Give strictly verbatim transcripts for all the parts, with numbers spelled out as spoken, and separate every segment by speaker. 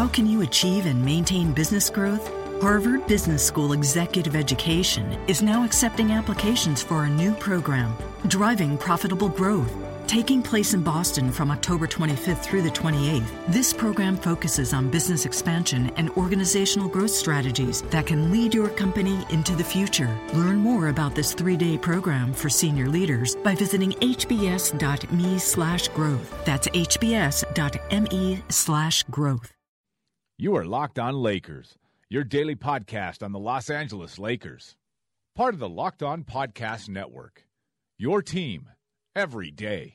Speaker 1: How can you achieve and maintain business growth? Harvard Business School Executive Education is now accepting applications for a new program, Driving Profitable Growth. Taking place in Boston from October twenty-fifth through the twenty-eighth, this program focuses on business expansion and organizational growth strategies that can lead your company into the future. Learn more about this three-day program for senior leaders by visiting hbs.me slash growth. That's hbs.me slash growth.
Speaker 2: You are Locked On Lakers, your daily podcast on the Los Angeles Lakers. Part of the Locked On Podcast Network, your team every day.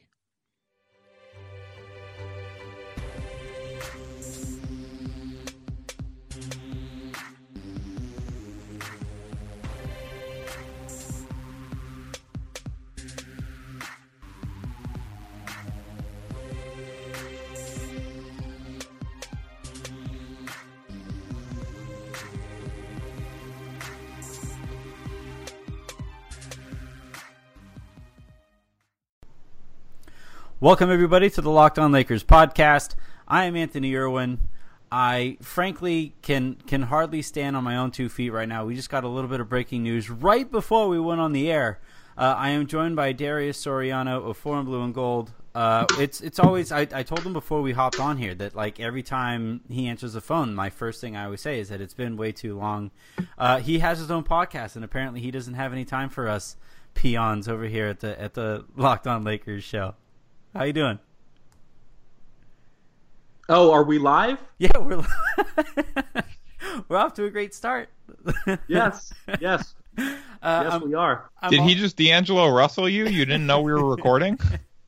Speaker 3: Welcome, everybody, to the Locked On Lakers podcast. I am Anthony Irwin. I, frankly, can can hardly stand on my own two feet right now. We just got a little bit of breaking news right before we went on the air. Uh, I am joined by Darius Soriano of Forum Blue and Gold. Uh, it's it's always, I, I told him before we hopped on here that, like, every time he answers the phone, my first thing I always say is that it's been way too long. Uh, he has his own podcast, and apparently he doesn't have any time for us peons over here at the at the Locked On Lakers show. How you doing?
Speaker 4: Oh, are we live?
Speaker 3: Yeah, we're we're off to a great start.
Speaker 4: Yes, yes, uh, yes, I'm, we are.
Speaker 5: I'm Did all... he just D'Angelo Russell you? You didn't know we were recording?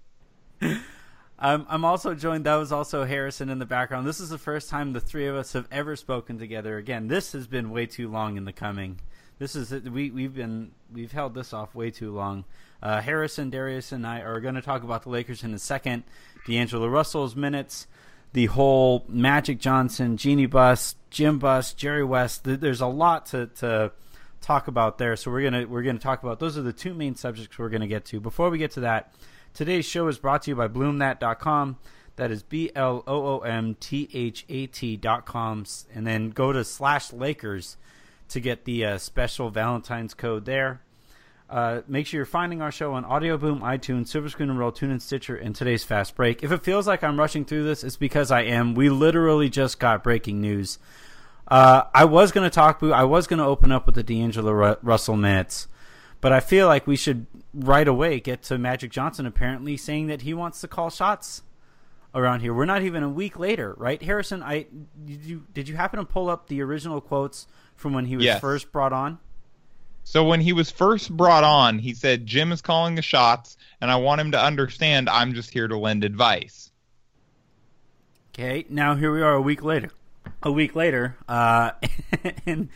Speaker 3: I'm I'm also joined. That was also Harrison in the background. This is the first time the three of us have ever spoken together. Again, this has been way too long in the coming. This is we we've been we've held this off way too long. Uh, Harrison, Darius, and I are going to talk about the Lakers in a second. D'Angelo Russell's minutes, the whole Magic Johnson, Jeanie Buss, Jim Buss, Jerry West. There's a lot to, to talk about there. So we're gonna we're gonna talk about those are the two main subjects we're gonna get to. Before we get to that, today's show is brought to you by Bloom That dot com. That is B L O O M T H A T dot com, and then go to slash Lakers to get the uh, special Valentine's code there. Uh, make sure you're finding our show on Audio Boom, iTunes, Silver Screen and Roll, TuneIn, Stitcher, and today's Fast Break. If it feels like I'm rushing through this, it's because I am. We literally just got breaking news. Uh, I was going to talk, I was going to open up with the D'Angelo Ru- Russell minutes, but I feel like we should right away get to Magic Johnson apparently saying that he wants to call shots around here. We're not even a week later, right? Harrison, I did you, did you happen to pull up the original quotes from when he was
Speaker 5: yes.
Speaker 3: first brought on?
Speaker 5: So when he was first brought on, he said, Jim is calling the shots, and I want him to understand I'm just here to lend advice.
Speaker 3: Okay, now here we are a week later. A week later, uh, and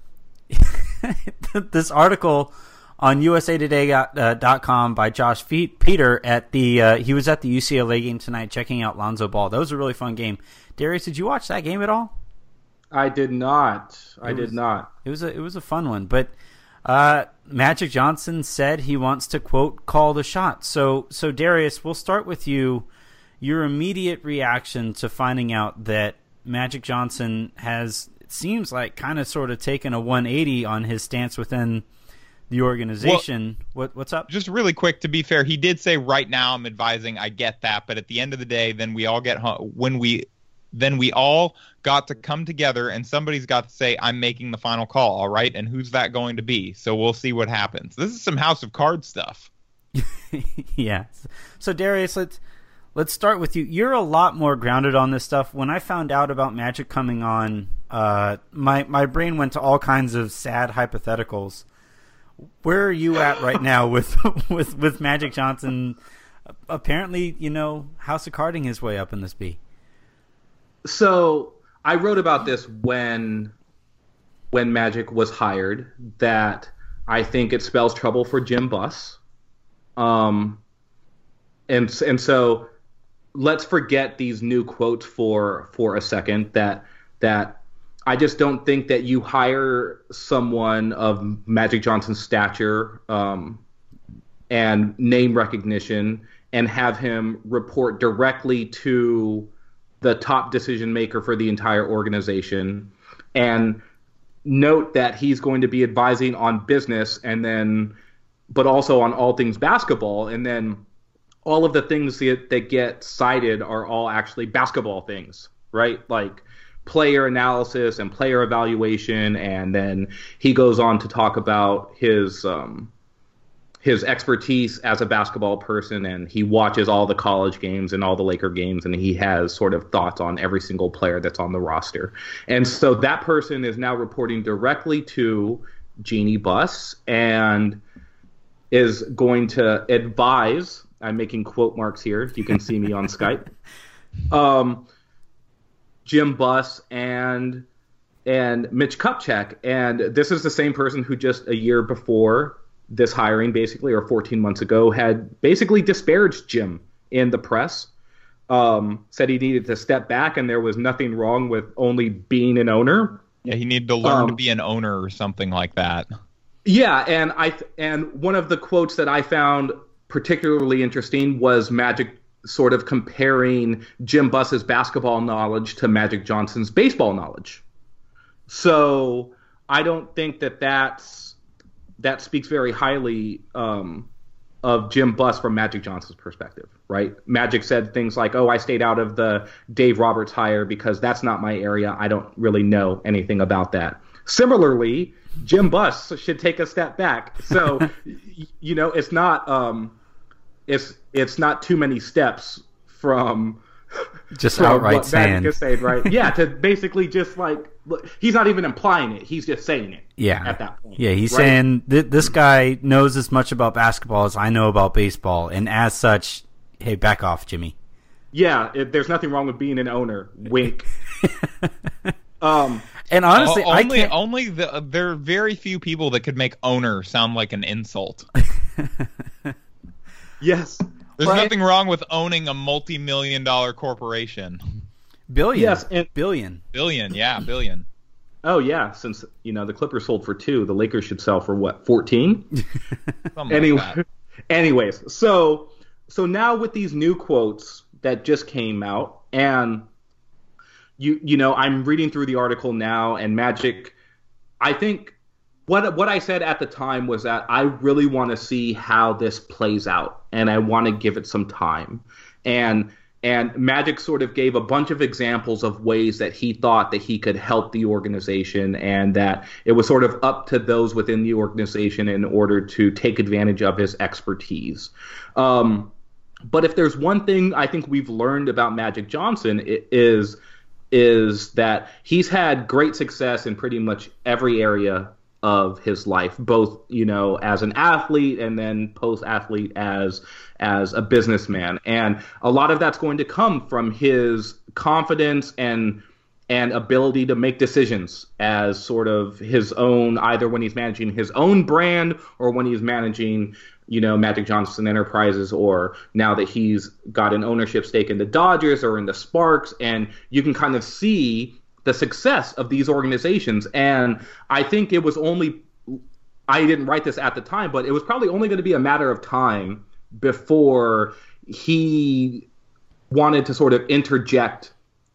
Speaker 3: this article on U S A Today dot com by Josh Peter at the uh, he was at the U C L A game tonight checking out Lonzo Ball. That was a really fun game. Darius, did you watch that game at all?
Speaker 4: I did not. I
Speaker 3: it was,
Speaker 4: did not.
Speaker 3: It was a it was a fun one, but uh, Magic Johnson said he wants to quote call the shot. So so Darius, we'll start with you. Your immediate reaction to finding out that Magic Johnson has, it seems like, kind of sort of taken a one eighty on his stance within the organization. Well, what what's up?
Speaker 5: Just really quick, to be fair, he did say right now I'm advising. I get that, but at the end of the day, then we all get home, when we then we all got to come together and somebody's got to say I'm making the final call, all right? And who's that going to be? So we'll see what happens. This is some House of Cards stuff.
Speaker 3: Yeah. So Darius, let's let's start with you. You're a lot more grounded on this stuff. When I found out about Magic coming on, uh, my my brain went to all kinds of sad hypotheticals. Where are you at right now with with with Magic Johnson? Apparently, you know, House of Carding his way up in this B.
Speaker 4: So I wrote about this when when Magic was hired, that I think it spells trouble for Jim Buss. Um, and and so let's forget these new quotes for for a second. That that I just don't think that you hire someone of Magic Johnson's stature um, and name recognition and have him report directly to the top decision maker for the entire organization, and note that he's going to be advising on business and then, but also on all things basketball. And then all of the things that, that get cited are all actually basketball things, right? Like player analysis and player evaluation. And then he goes on to talk about his, um, his expertise as a basketball person, and he watches all the college games and all the Laker games, and he has sort of thoughts on every single player that's on the roster. And so that person is now reporting directly to Jeanie Buss and is going to advise, I'm making quote marks here, you can see me on Skype, um, Jim Buss and and Mitch Kupchak. And this is the same person who just a year before this hiring, basically, or fourteen months ago, had basically disparaged Jim in the press, um, said he needed to step back and there was nothing wrong with only being an owner.
Speaker 5: Yeah, he needed to learn
Speaker 4: um,
Speaker 5: to be an owner or something like that.
Speaker 4: Yeah, and I and one of the quotes that I found particularly interesting was Magic sort of comparing Jim Buss's basketball knowledge to Magic Johnson's baseball knowledge. So I don't think that that's that speaks very highly um, of Jim Buss from Magic Johnson's perspective, right? Magic said things like, oh, I stayed out of the Dave Roberts hire because that's not my area. I don't really know anything about that. Similarly, Jim Buss should take a step back. So, you know, it's not um, it's it's not too many steps from
Speaker 3: just
Speaker 4: from
Speaker 3: outright
Speaker 4: what
Speaker 3: saying,
Speaker 4: Magic is saying, right? Yeah, to basically just like, look, he's not even implying it; he's just saying it.
Speaker 3: Yeah,
Speaker 4: at that point.
Speaker 3: Yeah, he's
Speaker 4: right?
Speaker 3: saying th- this guy knows as much about basketball as I know about baseball, and as such, hey, back off, Jimmy.
Speaker 4: Yeah, it, there's nothing wrong with being an owner. Wink. um,
Speaker 3: and honestly,
Speaker 5: o-
Speaker 3: I
Speaker 5: only
Speaker 3: can't...
Speaker 5: only the, there are very few people that could make owner sound like an insult.
Speaker 4: Yes.
Speaker 5: There's
Speaker 4: right?
Speaker 5: nothing wrong with owning a multi-million dollar corporation.
Speaker 3: Billion.
Speaker 4: Yes, and,
Speaker 3: billion.
Speaker 5: Billion, yeah, billion.
Speaker 4: Oh yeah, since you know the Clippers sold for two, the Lakers should sell for what, fourteen? anyway,
Speaker 5: like
Speaker 4: anyways, so so now with these new quotes that just came out, and you you know I'm reading through the article now, and Magic, I think what what I said at the time was that I really want to see how this plays out, and I want to give it some time, and. And Magic sort of gave a bunch of examples of ways that he thought that he could help the organization, and that it was sort of up to those within the organization in order to take advantage of his expertise. Um, but if there's one thing I think we've learned about Magic Johnson, it is is that he's had great success in pretty much every area of his life, both, you know, as an athlete and then post-athlete as as a businessman. And a lot of that's going to come from his confidence and and ability to make decisions as sort of his own, either when he's managing his own brand or when he's managing, you know, Magic Johnson Enterprises, or now that he's got an ownership stake in the Dodgers or in the Sparks. And you can kind of see the success of these organizations. And I think it was only, I didn't write this at the time, but it was probably only going to be a matter of time before he wanted to sort of interject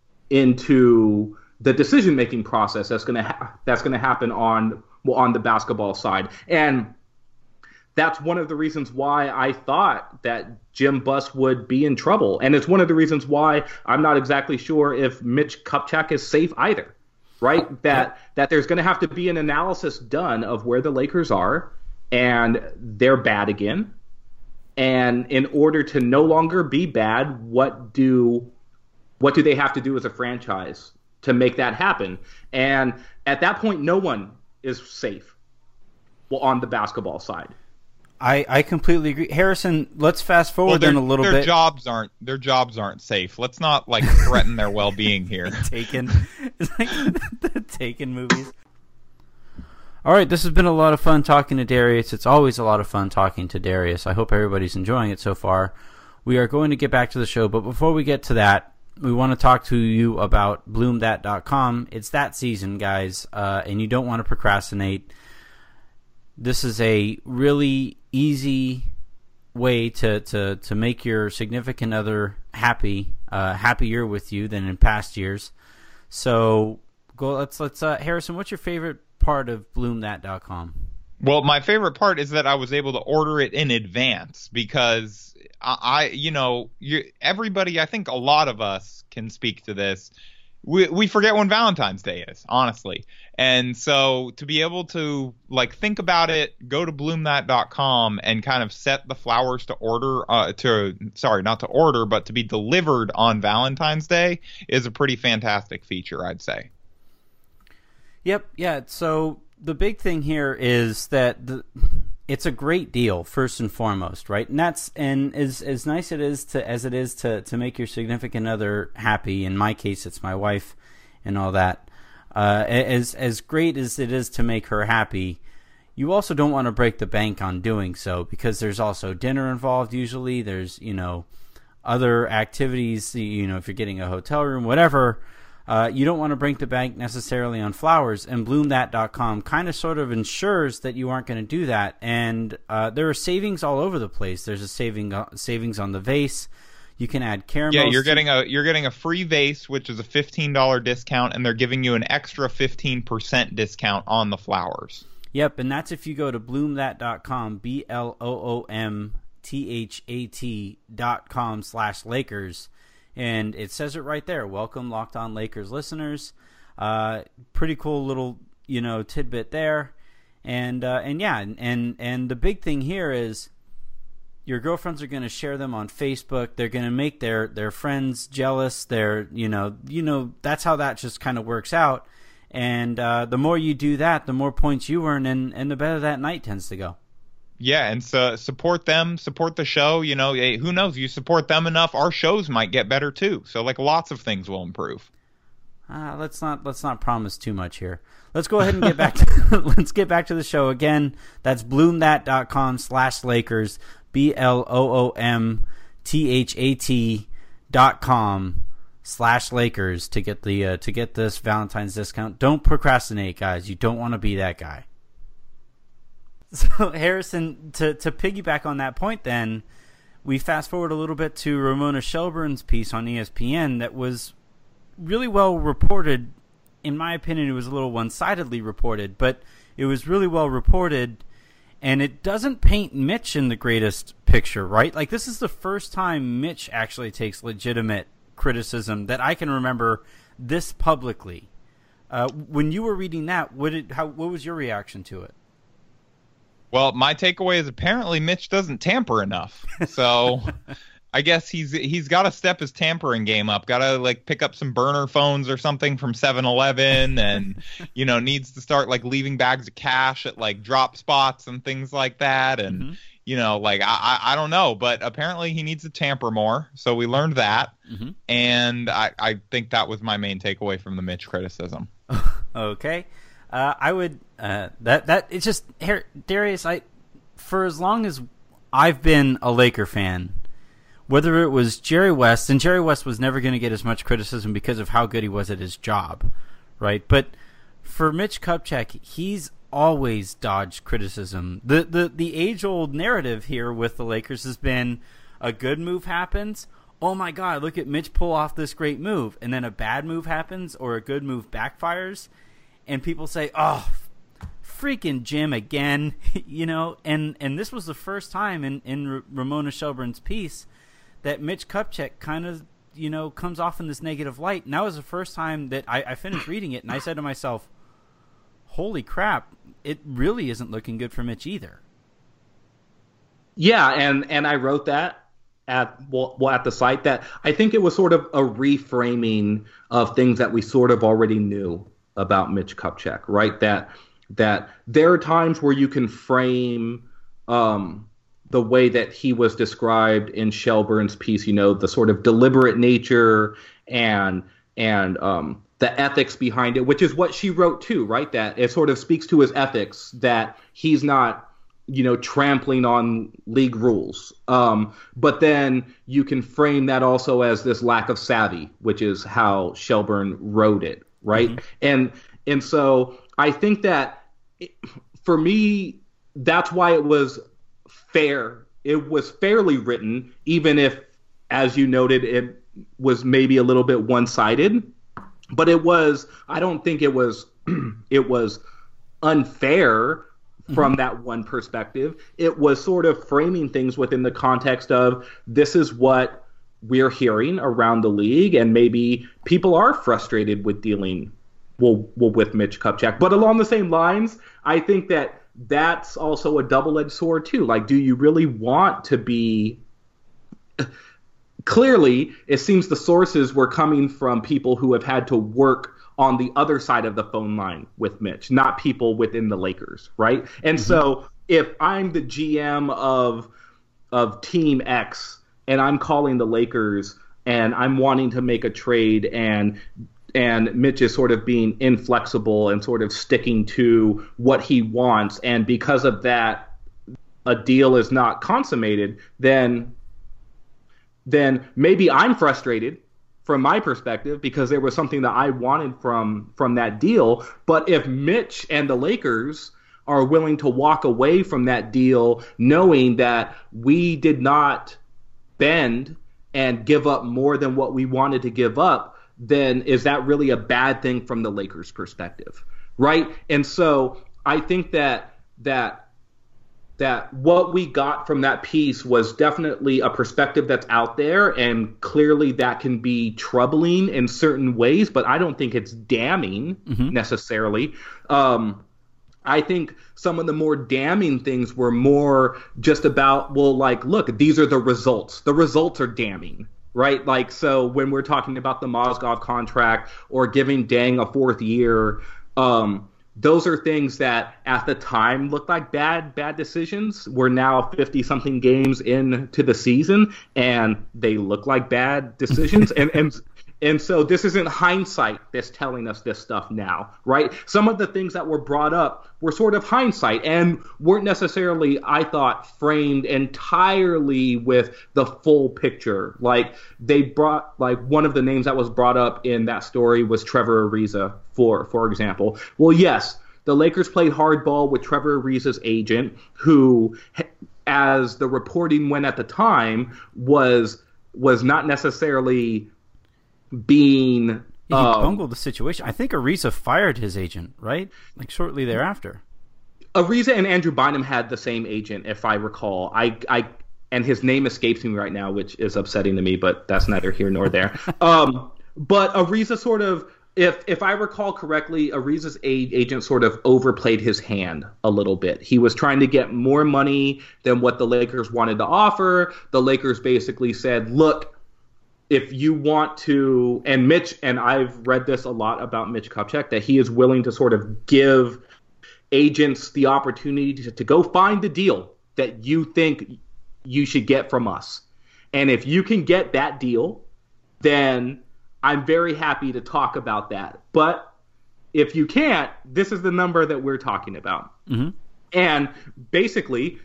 Speaker 4: into the decision-making process that's going to ha- that's going to happen on well, on the basketball side. And that's one of the reasons why I thought that Jim Buss would be in trouble. And it's one of the reasons why I'm not exactly sure if Mitch Kupchak is safe either, right? That that there's going to have to be an analysis done of where the Lakers are, and they're bad again. And in order to no longer be bad, what do what do they have to do as a franchise to make that happen? And at that point, no one is safe well, on the basketball side.
Speaker 3: I, I completely agree. Harrison, let's fast forward
Speaker 5: well, their,
Speaker 3: then a little
Speaker 5: their
Speaker 3: bit.
Speaker 5: Jobs aren't their jobs aren't safe. Let's not like threaten their well-being here.
Speaker 3: Taken, it's like the Taken movies. All right, this has been a lot of fun talking to Darius. It's always a lot of fun talking to Darius. I hope everybody's enjoying it so far. We are going to get back to the show, but before we get to that, we want to talk to you about bloom that dot com. It's that season, guys, uh, and you don't want to procrastinate. This is a really easy way to, to, to make your significant other happy uh, happier with you than in past years. So go. Let's let's uh, Harrison, what's your favorite part of bloom that dot com?
Speaker 5: Well, my favorite part is that I was able to order it in advance because I, I you know, you, everybody, I think a lot of us can speak to this. We we forget when Valentine's Day is, honestly. And so to be able to like think about it, go to bloom that dot com and kind of set the flowers to order uh, to sorry, not to order, but to be delivered on Valentine's Day is a pretty fantastic feature, I'd say.
Speaker 3: Yep, yeah. So the big thing here is that the, it's a great deal first and foremost, right? And that's and as as nice it is to as it is to to make your significant other happy. In my case, it's my wife, and all that. Uh, as as great as it is to make her happy, you also don't want to break the bank on doing so because there's also dinner involved. Usually, there's you know other activities. You know, if you're getting a hotel room, whatever. Uh, you don't want to break the bank necessarily on flowers, and bloom that dot com kind of sort of ensures that you aren't going to do that. And uh, there are savings all over the place. There's a saving uh, savings on the vase. You can add caramels.
Speaker 5: Yeah, you're getting a you're getting a free vase, which is a fifteen dollars discount, and they're giving you an extra fifteen percent discount on the flowers.
Speaker 3: Yep, and that's if you go to bloom that dot com, B L O O M T H A T dot com slash Lakers. And it says it right there. Welcome, Locked On Lakers listeners. Uh, pretty cool little, you know, tidbit there. And uh, and yeah, and and the big thing here is your girlfriends are going to share them on Facebook. They're going to make their, their friends jealous. They're, you know, you know, that's how that just kind of works out. And uh, the more you do that, the more points you earn, and, and the better that night tends to go.
Speaker 5: Yeah, and so support them, support the show. You know, hey, who knows? You support them enough, our shows might get better too. So, like, lots of things will improve.
Speaker 3: Uh, let's not let's not promise too much here. Let's go ahead and get back to let's get back to the show again. That's bloom that dot com slash Lakers, B L O O M T H A T dot com slash Lakers to get the uh, to get this Valentine's discount. Don't procrastinate, guys. You don't want to be that guy. So, Harrison, to, to piggyback on that point then, we fast forward a little bit to Ramona Shelburne's piece on E S P N that was really well reported. In my opinion, it was a little one-sidedly reported, but it was really well reported, and it doesn't paint Mitch in the greatest picture, right? Like, this is the first time Mitch actually takes legitimate criticism that I can remember this publicly. Uh, when you were reading that, what did, how, what was your reaction to it?
Speaker 5: Well, my takeaway is apparently Mitch doesn't tamper enough. So I guess he's he's got to step his tampering game up. Got to like pick up some burner phones or something from seven eleven, and you know needs to start like leaving bags of cash at like drop spots and things like that. And mm-hmm. you know, like I, I I don't know, but apparently he needs to tamper more. So we learned that, mm-hmm. and I I think that was my main takeaway from the Mitch criticism.
Speaker 3: Okay. Uh, I would uh, that that it's just here, Darius. I for as long as I've been a Laker fan, whether it was Jerry West, and Jerry West was never going to get as much criticism because of how good he was at his job, right? But for Mitch Kupchak, he's always dodged criticism. The the the age old narrative here with the Lakers has been a good move happens. Oh my God! Look at Mitch pull off this great move, and then a bad move happens or a good move backfires. And people say, oh, freaking Jim again, you know, and, and this was the first time in, in R- Ramona Shelburne's piece that Mitch Kupchak kind of, you know, comes off in this negative light. And that was the first time that I, I finished reading it, and I said to myself, holy crap, it really isn't looking good for Mitch either.
Speaker 4: Yeah, and, and I wrote that at well, at the site that I think it was sort of a reframing of things that we sort of already knew about Mitch Kupchak, right? That that there are times where you can frame um, the way that he was described in Shelburne's piece, you know, the sort of deliberate nature and and um, the ethics behind it, which is what she wrote too, right? That it sort of speaks to his ethics, that he's not, you know, trampling on league rules. Um, but then you can frame that also as this lack of savvy, which is how Shelburne wrote it. Right. Mm-hmm. And and so I think that it, for me, that's why it was fair. It was fairly written, even if, as you noted, it was maybe a little bit one-sided, but it was. I don't think it was. It was unfair from mm-hmm. that one perspective. It was sort of framing things within the context of this is what we're hearing around the league, and maybe people are frustrated with dealing well, well with Mitch Kupchak. But along the same lines, I think that that's also a double-edged sword too. Like, do you really want to be? Clearly, it seems the sources were coming from people who have had to work on the other side of the phone line with Mitch, not people within the Lakers, right? And mm-hmm. so if I'm the G M of of Team X and I'm calling the Lakers and I'm wanting to make a trade and and Mitch is sort of being inflexible and sort of sticking to what he wants, and because of that a deal is not consummated, then then maybe I'm frustrated from my perspective because there was something that I wanted from from that deal. But if Mitch and the Lakers are willing to walk away from that deal knowing that we did not bend and give up more than what we wanted to give up, then is that really a bad thing from the Lakers' perspective, right? And so I think that that that what we got from that piece was definitely a perspective that's out there, and clearly that can be troubling in certain ways, but I don't think it's damning mm-hmm. necessarily. Um, I think some of the more damning things were more just about, well, like, look, these are the results. The results are damning, right? Like, so when we're talking about the Mozgov contract or giving Deng a fourth year, um, those are things that at the time looked like bad, bad decisions. We're now fifty-something games into the season, and they look like bad decisions. and, and and so this isn't hindsight that's telling us this stuff now, right? Some of the things that were brought up were sort of hindsight and weren't necessarily, I thought, framed entirely with the full picture. Like, they brought, like, one of the names that was brought up in that story was Trevor Ariza, for for example. Well, yes, the Lakers played hardball with Trevor Ariza's agent, who, as the reporting went at the time, was was not necessarily being
Speaker 3: yeah, he
Speaker 4: um,
Speaker 3: bungled the situation. I think Ariza fired his agent, right? Like shortly thereafter.
Speaker 4: Ariza and Andrew Bynum had the same agent, if I recall. I, I, and his name escapes me right now, which is upsetting to me, but that's neither here nor there. um, but Ariza sort of, if if I recall correctly, Ariza's agent sort of overplayed his hand a little bit. He was trying to get more money than what the Lakers wanted to offer. The Lakers basically said, look, if you want to, and Mitch, and I've read this a lot about Mitch Kupchak, that he is willing to sort of give agents the opportunity to, to go find the deal that you think you should get from us. And if you can get that deal, then I'm very happy to talk about that. But if you can't, this is the number that we're talking about. Mm-hmm. And basically,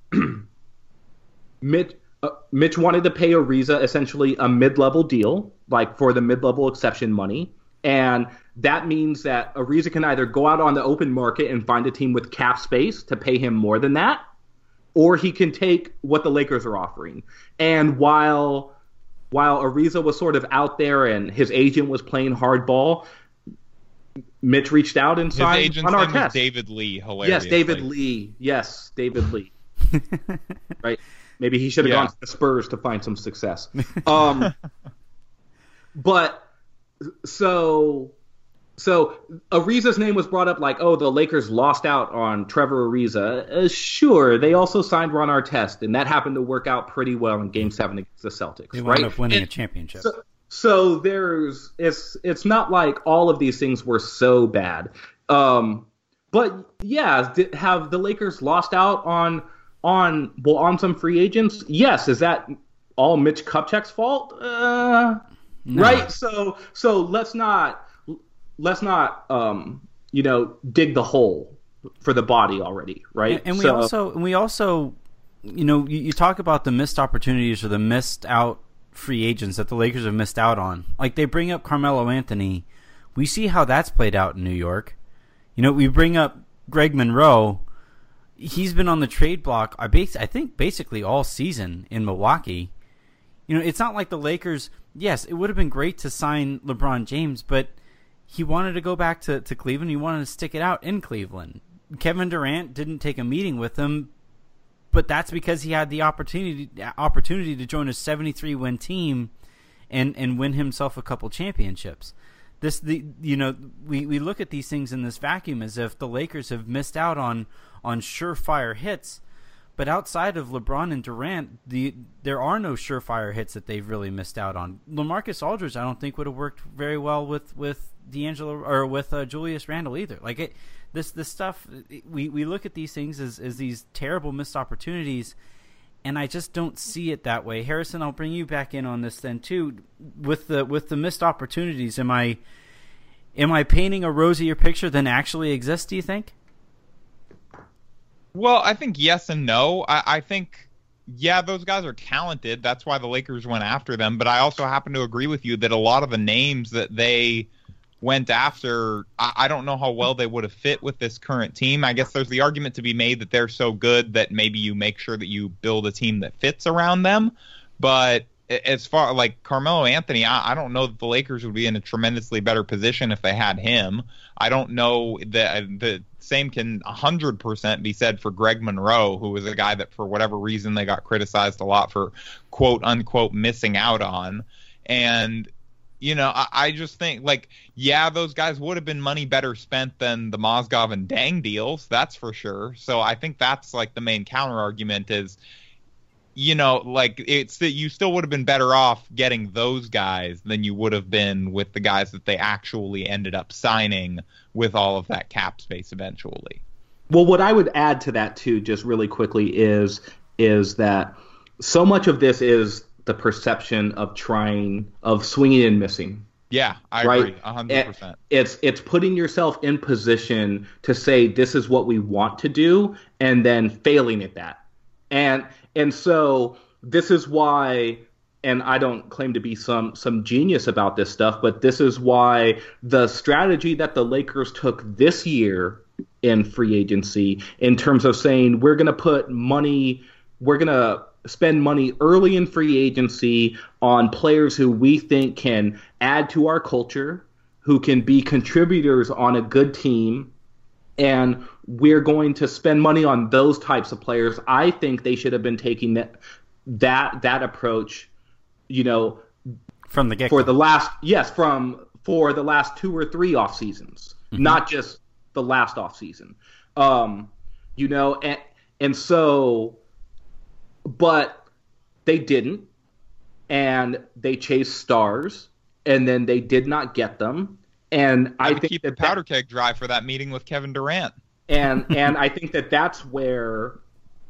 Speaker 4: Mitch, uh, Mitch wanted to pay Ariza essentially a mid-level deal, like for the mid-level exception money. And that means that Ariza can either go out on the open market and find a team with cap space to pay him more than that, or he can take what the Lakers are offering. And while while Ariza was sort of out there and his agent was playing hardball, Mitch reached out and signed
Speaker 5: his agent's
Speaker 4: on our
Speaker 5: name
Speaker 4: test.
Speaker 5: Was David Lee, hilarious.
Speaker 4: Yes, David Lee. Yes, David Lee. Right? Maybe he should have
Speaker 5: yeah.
Speaker 4: gone to the Spurs to find some success. Um, but so so Ariza's name was brought up like, oh, the Lakers lost out on Trevor Ariza. Uh, sure, they also signed Ron Artest, and that happened to work out pretty well in Game Seven against the Celtics.
Speaker 3: They
Speaker 4: right?
Speaker 3: wound up winning
Speaker 4: and
Speaker 3: a championship.
Speaker 4: So, so there's it's it's not like all of these things were so bad. Um, but yeah, did, have the Lakers lost out on on well on some free agents? Yes. Is that all Mitch Kupchak's fault? Uh, no. Right. So so let's not let's not um, you know dig the hole for the body already. Right.
Speaker 3: And, and we
Speaker 4: so,
Speaker 3: also and we also you know you, you talk about the missed opportunities or the missed out free agents that the Lakers have missed out on. Like they bring up Carmelo Anthony. We see how that's played out in New York. You know, we bring up Greg Monroe. He's been on the trade block, I base, I think, basically all season in Milwaukee. You know, it's not like the Lakers yes, it would have been great to sign LeBron James, but he wanted to go back to, to Cleveland. He wanted to stick it out in Cleveland. Kevin Durant didn't take a meeting with him, but that's because he had the opportunity opportunity to join a seventy-three win team and, and win himself a couple championships. This the you know we, we look at these things in this vacuum as if the Lakers have missed out on on surefire hits, but outside of LeBron and Durant, the there are no surefire hits that they've really missed out on. LaMarcus Aldridge, I don't think would have worked very well with with D'Angelo or with uh, Julius Randle either. Like it, this this stuff we, we look at these things as as these terrible missed opportunities. And I just don't see it that way. Harrison, I'll bring you back in on this then too. With the with the missed opportunities, am I am I painting a rosier picture than actually exists, do you think?
Speaker 5: Well, I think yes and no. I, I think, yeah, those guys are talented. That's why the Lakers went after them. But I also happen to agree with you that a lot of the names that they went after, I, I don't know how well they would have fit with this current team. I guess there's the argument to be made that they're so good that maybe you make sure that you build a team that fits around them. But as far like Carmelo Anthony, I, I don't know that the Lakers would be in a tremendously better position if they had him. I don't know that the same can one hundred percent be said for Greg Monroe, who was a guy that for whatever reason they got criticized a lot for quote unquote missing out on. And You know, I, I just think, like, yeah, those guys would have been money better spent than the Mozgov and Deng deals, that's for sure. So I think that's, like, the main counter-argument is, you know, like, it's that you still would have been better off getting those guys than you would have been with the guys that they actually ended up signing with all of that cap space eventually.
Speaker 4: Well, what I would add to that, too, just really quickly, is is that so much of this is the perception of trying, of swinging and missing.
Speaker 5: Yeah, I
Speaker 4: right?
Speaker 5: agree, one hundred percent.
Speaker 4: It's it's putting yourself in position to say this is what we want to do, and then failing at that. And and so this is why, and I don't claim to be some some genius about this stuff, but this is why the strategy that the Lakers took this year in free agency, in terms of saying we're going to put money, we're going to spend money early in free agency on players who we think can add to our culture, who can be contributors on a good team, and we're going to spend money on those types of players. I think they should have been taking that that that approach, you know,
Speaker 3: from the get
Speaker 4: for the last yes from for the last two or three off seasons, mm-hmm. not just the last off season, um, you know, and and so. But they didn't, and they chased stars, and then they did not get them. And I, I think
Speaker 5: keep
Speaker 4: that
Speaker 5: the powder
Speaker 4: that,
Speaker 5: keg dry for that meeting with Kevin Durant.
Speaker 4: And and I think that that's where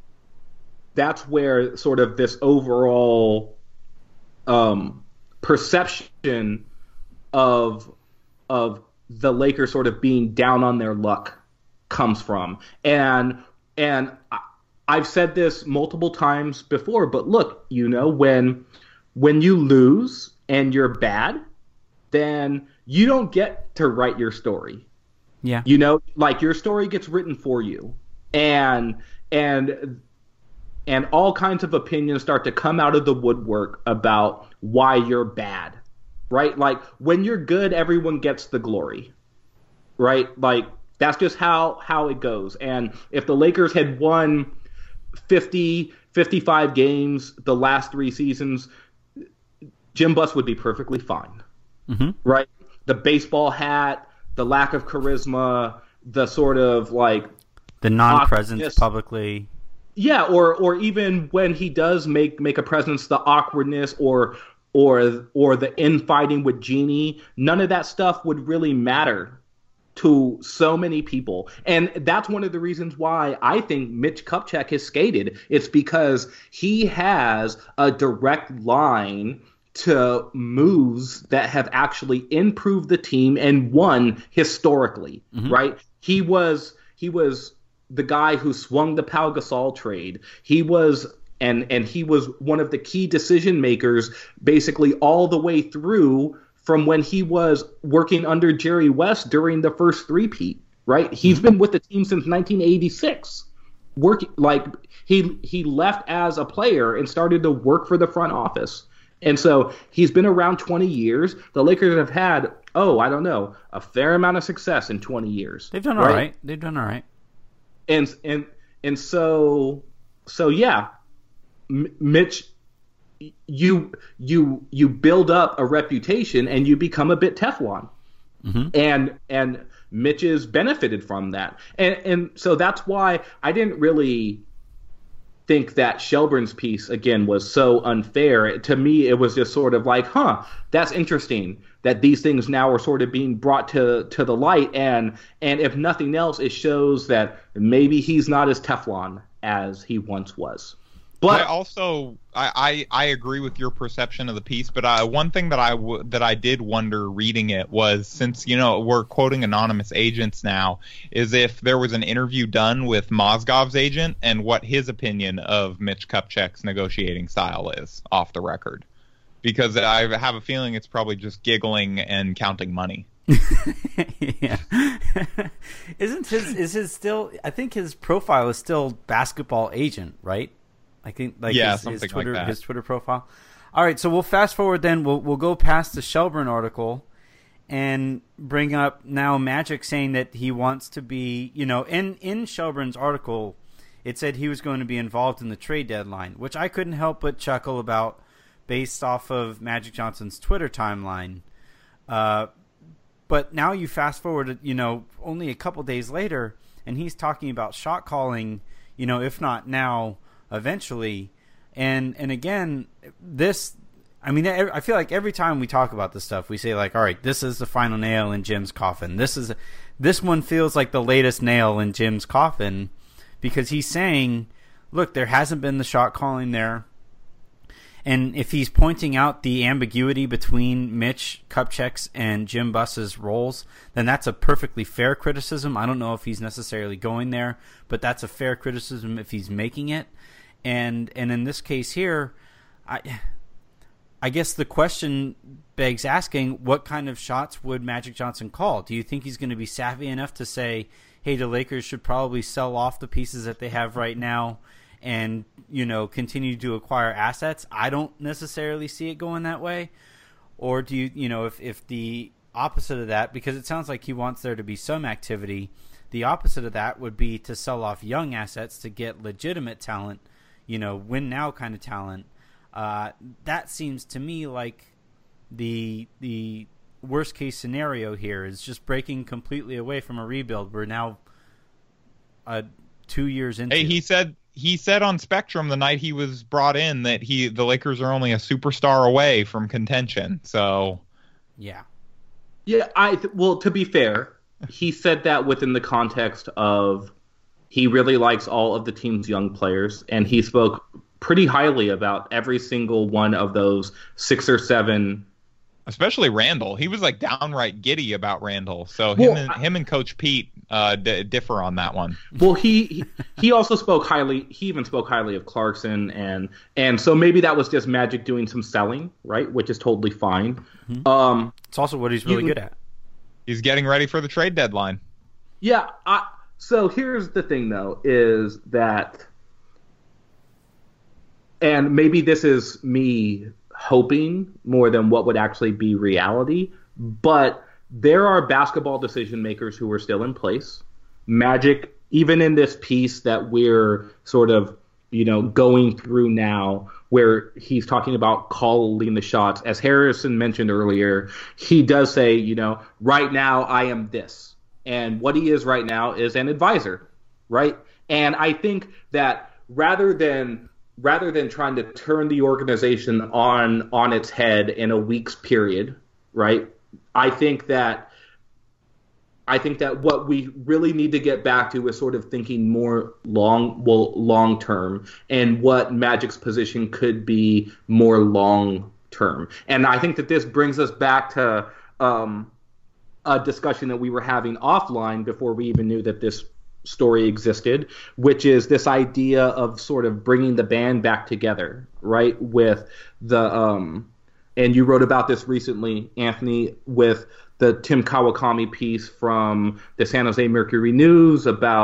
Speaker 4: that's where sort of this overall um, perception of of the Lakers sort of being down on their luck comes from. And and. I, I've said this multiple times before, but look, you know, when when you lose and you're bad, then you don't get to write your story.
Speaker 3: Yeah.
Speaker 4: You know, like your story gets written for you. And and and all kinds of opinions start to come out of the woodwork about why you're bad. Right? Like when you're good, everyone gets the glory. Right? Like that's just how how it goes. And if the Lakers had won fifty, fifty-five games the last three seasons, Jim Buss would be perfectly fine.
Speaker 3: Mm-hmm.
Speaker 4: Right? The baseball hat, the lack of charisma, the sort of like
Speaker 3: the non-presence publicly.
Speaker 4: Yeah, or or even when he does make make a presence, the awkwardness or or or the infighting with Jeannie, none of that stuff would really matter to so many people. And that's one of the reasons why I think Mitch Kupchak has skated. It's because he has a direct line to moves that have actually improved the team and won historically, mm-hmm. right? He was he was the guy who swung the Pau Gasol trade. He was and and he was one of the key decision makers basically all the way through from when he was working under Jerry West during the first three-peat, right? He's mm-hmm. been with the team since nineteen eighty-six. Working like he he left as a player and started to work for the front office. And so he's been around twenty years. The Lakers have had, oh, I don't know, a fair amount of success in twenty years.
Speaker 3: They've done all right. right. They've done all right.
Speaker 4: And and and so so yeah, M- Mitch, you you you build up a reputation and you become a bit Teflon. Mm-hmm. And and Mitch has benefited from that. And and so that's why I didn't really think that Shelburne's piece, again, was so unfair. To me, it was just sort of like, huh, that's interesting that these things now are sort of being brought to, to the light. And and if nothing else, it shows that maybe he's not as Teflon as he once was. But
Speaker 5: I also, I, I, I agree with your perception of the piece, but I, one thing that I w- that I did wonder reading it was, since, you know, we're quoting anonymous agents now, is if there was an interview done with Mozgov's agent and what his opinion of Mitch Kupchak's negotiating style is off the record. Because I have a feeling it's probably just giggling and counting money.
Speaker 3: Yeah. Isn't his, is his still, I think his profile is still basketball agent, right? I think like
Speaker 5: yeah,
Speaker 3: his,
Speaker 5: something
Speaker 3: his Twitter
Speaker 5: like that.
Speaker 3: his Twitter profile. All right, so we'll fast forward then. We'll we'll go past the Shelburne article and bring up now Magic saying that he wants to be, you know, in in Shelburne's article, it said he was going to be involved in the trade deadline, which I couldn't help but chuckle about based off of Magic Johnson's Twitter timeline. Uh, but now you fast forward, you know, only a couple days later, and he's talking about shot calling, you know, if not now, eventually. And and again, this, I mean, I feel like every time we talk about this stuff, we say like, all right, this is the final nail in Jim's coffin. This is this one feels like the latest nail in Jim's coffin, because he's saying, look, there hasn't been the shot calling there. And if he's pointing out the ambiguity between Mitch Kupchak's and Jim Buss's roles, then that's a perfectly fair criticism. I don't know if he's necessarily going there, but that's a fair criticism if he's making it. And and in this case here, I I guess the question begs asking, what kind of shots would Magic Johnson call? Do you think he's going to be savvy enough to say, hey, the Lakers should probably sell off the pieces that they have right now and, you know, continue to acquire assets? I don't necessarily see it going that way. Or do you, you know, if, if the opposite of that, because it sounds like he wants there to be some activity, the opposite of that would be to sell off young assets to get legitimate talent, you know, win now kind of talent. Uh, that seems to me like the the worst case scenario here is just breaking completely away from a rebuild. We're now uh, two years into.
Speaker 5: Hey, he said he said on Spectrum the night he was brought in that he the Lakers are only a superstar away from contention. So
Speaker 3: yeah,
Speaker 4: yeah. I th- well, to be fair, he said that within the context of he really likes all of the team's young players, and he spoke pretty highly about every single one of those six or seven.
Speaker 5: Especially Randall. He was like downright giddy about Randall. So
Speaker 4: well,
Speaker 5: him and
Speaker 4: I,
Speaker 5: him and Coach Pete uh, d- differ on that one.
Speaker 4: Well, he, he he also spoke highly. He even spoke highly of Clarkson, and and so maybe that was just Magic doing some selling, right? Which is totally fine.
Speaker 3: Mm-hmm.
Speaker 4: Um,
Speaker 3: it's also what he's really you, good at.
Speaker 5: He's getting ready for the trade deadline.
Speaker 4: Yeah. I, so here's the thing, though, is that. And maybe this is me hoping more than what would actually be reality, but there are basketball decision makers who are still in place. Magic, even in this piece that we're sort of, you know, going through now, where he's talking about calling the shots, as Harrison mentioned earlier, he does say, you know, right now I am this. And what he is right now is an advisor, right? And I think that rather than rather than trying to turn the organization on on its head in a week's period, right? I think that I think that what we really need to get back to is sort of thinking more long, well, long term, and what Magic's position could be more long term. And I think that this brings us back to um, a discussion that we were having offline before we even knew that this story existed, which is this idea of sort of bringing the band back together, right? With the um, and you wrote about this recently, Anthony, with the Tim Kawakami piece from the San Jose Mercury News about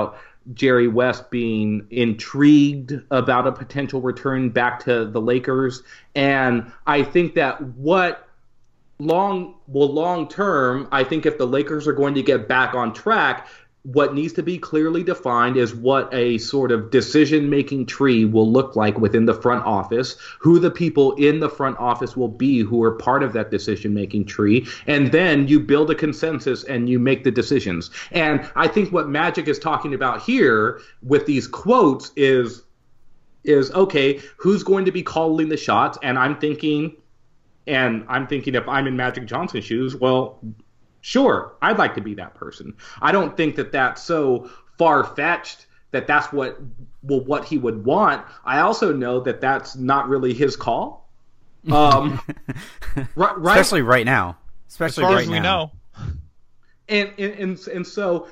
Speaker 4: Jerry West being intrigued about a potential return back to the Lakers. And I think that what long, well, long term, I think if the Lakers are going to get back on track, what needs to be clearly defined is what a sort of decision-making tree will look like within the front office, who the people in the front office will be who are part of that decision-making tree, and then you build a consensus and you make the decisions. And I think what Magic is talking about here with these quotes is, is okay, who's going to be calling the shots? And I'm thinking, and I'm thinking if I'm in Magic Johnson's shoes, well, sure, I'd like to be that person. I don't think that that's so far-fetched that that's what well, what he would want. I also know that that's not really his call. Um, right, right,
Speaker 3: especially right now. Especially
Speaker 5: as far
Speaker 3: right
Speaker 5: as we
Speaker 3: now.
Speaker 5: know.
Speaker 4: And, and and and so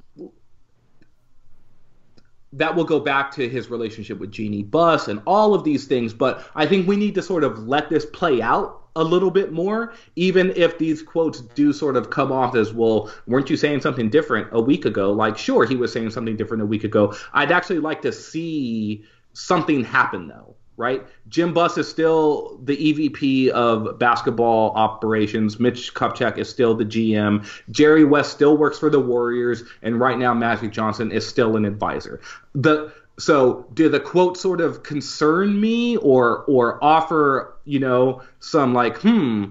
Speaker 4: that will go back to his relationship with Jeannie Buss and all of these things. But I think we need to sort of let this play out a little bit more, even if these quotes do sort of come off as, well, weren't you saying something different a week ago? Like, sure, he was saying something different a week ago. I'd actually like to see something happen, though, right? Jim Buss is still the E V P of basketball operations. Mitch Kupchak is still the G M. Jerry West still works for the Warriors, and right now Magic Johnson is still an advisor. The So do the quotes sort of concern me or or offer, you know, some like, hmm,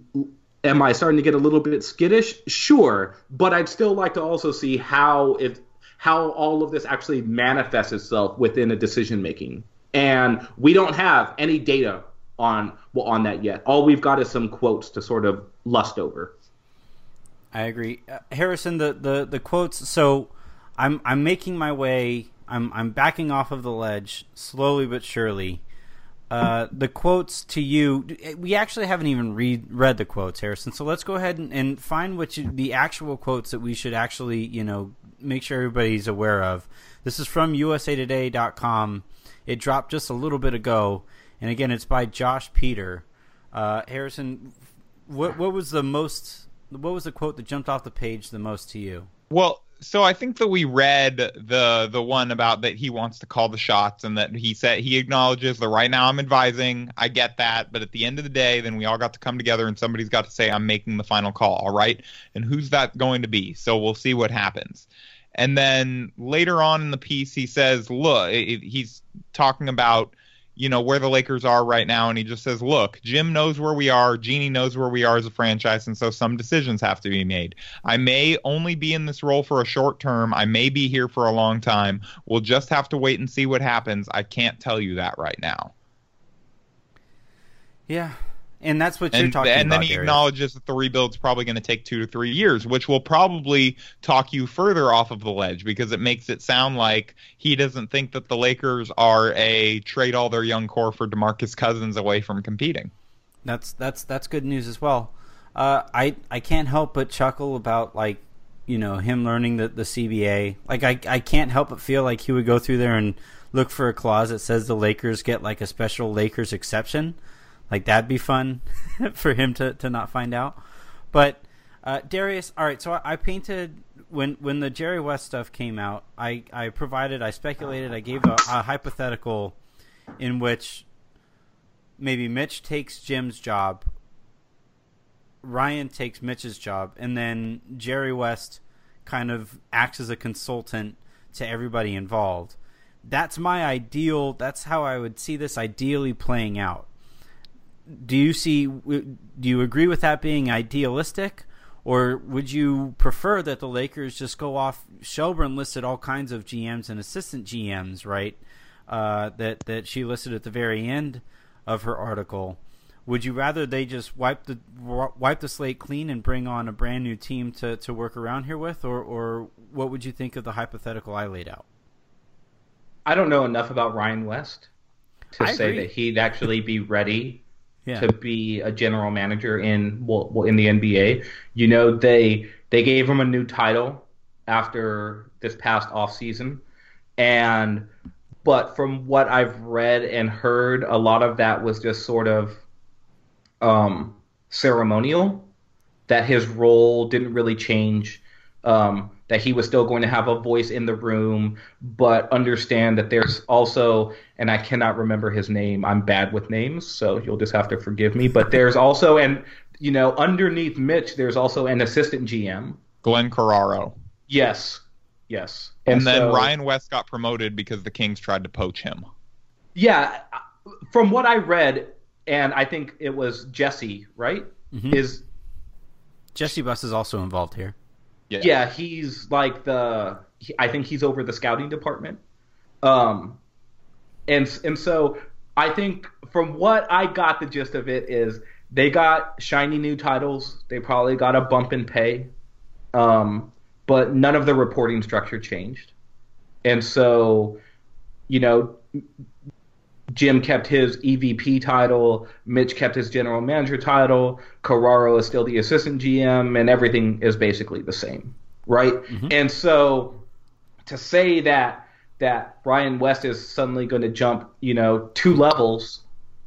Speaker 4: am I starting to get a little bit skittish? Sure. But I'd still like to also see how it how all of this actually manifests itself within a decision making. And we don't have any data on well, on that yet. All we've got is some quotes to sort of lust over.
Speaker 3: I agree. Uh, Harrison, the, the, the quotes, so I'm I'm making my way I'm I'm backing off of the ledge slowly but surely. Uh, the quotes to you, we actually haven't even read read the quotes, Harrison. So let's go ahead and, and find which the actual quotes that we should actually, you know, make sure everybody's aware of. This is from U S A Today dot com. It dropped just a little bit ago, and again, it's by Josh Peter. Uh, Harrison, what what was the most? What was the quote that jumped off the page the most to you?
Speaker 5: Well, so I think that we read the the one about that he wants to call the shots and that he said he acknowledges that right now I'm advising. I get that. But at the end of the day, then we all got to come together and somebody's got to say I'm making the final call. All right. And who's that going to be? So we'll see what happens. And then later on in the piece, he says, look, it, he's talking about, you know, where the Lakers are right now. And he just says, look, Jim knows where we are. Jeannie knows where we are as a franchise. And so some decisions have to be made. I may only be in this role for a short term. I may be here for a long time. We'll just have to wait and see what happens. I can't tell you that right now.
Speaker 3: Yeah. And that's what
Speaker 5: and,
Speaker 3: you're talking
Speaker 5: and
Speaker 3: about.
Speaker 5: And then he
Speaker 3: Darius.
Speaker 5: acknowledges that the rebuild's probably going to take two to three years, which will probably talk you further off of the ledge because it makes it sound like he doesn't think that the Lakers are a trade all their young core for DeMarcus Cousins away from competing.
Speaker 3: That's that's that's good news as well. Uh, I I can't help but chuckle about, like, you know, him learning the, the C B A. Like, I I can't help but feel like he would go through there and look for a clause that says the Lakers get like a special Lakers exception. Like, that'd be fun for him to, to not find out. But, uh, Darius, all right, so I, I painted, when when the Jerry West stuff came out, I, I provided, I speculated, I gave a, a hypothetical in which maybe Mitch takes Jim's job, Ryan takes Mitch's job, and then Jerry West kind of acts as a consultant to everybody involved. That's my ideal, that's how I would see this ideally playing out. Do you see? Do you agree with that being idealistic, or would you prefer that the Lakers just go off? Shelburne listed all kinds of G Ms and assistant G Ms, right? Uh, that that she listed at the very end of her article. Would you rather they just wipe the wipe the slate clean and bring on a brand new team to, to work around here with, or or what would you think of the hypothetical I laid out?
Speaker 4: I don't know enough about Ryan West to
Speaker 3: I
Speaker 4: say
Speaker 3: agree.
Speaker 4: that he'd actually be ready
Speaker 3: Yeah.
Speaker 4: to be a general manager in well, well, in the N B A. You know, they they gave him a new title after this past offseason. And but from what I've read and heard, a lot of that was just sort of um, ceremonial, that his role didn't really change Um, that he was still going to have a voice in the room, but understand that there's also, and I cannot remember his name. I'm bad with names, so you'll just have to forgive me. But there's also, and you know, underneath Mitch, there's also an assistant G M,
Speaker 5: Glenn Carraro.
Speaker 4: Yes, yes.
Speaker 5: And,
Speaker 4: And
Speaker 5: then
Speaker 4: so,
Speaker 5: Ryan West got promoted because the Kings tried to poach him.
Speaker 4: Yeah, from what I read, and I think it was Jesse, right?
Speaker 3: Mm-hmm.
Speaker 4: Is
Speaker 3: Jesse Buss is also involved here.
Speaker 5: Yeah.
Speaker 4: Yeah, he's like the. He, I think he's over the scouting department. Um, and and so I think from what I got, the gist of it is they got shiny new titles. They probably got a bump in pay, um, but none of the reporting structure changed. And so, you know, Jim kept his E V P title, Mitch kept his general manager title, Carraro is still the assistant G M, and everything is basically the same, right? Mm-hmm. And so to say that that Ryan West is suddenly going to jump, you know, two levels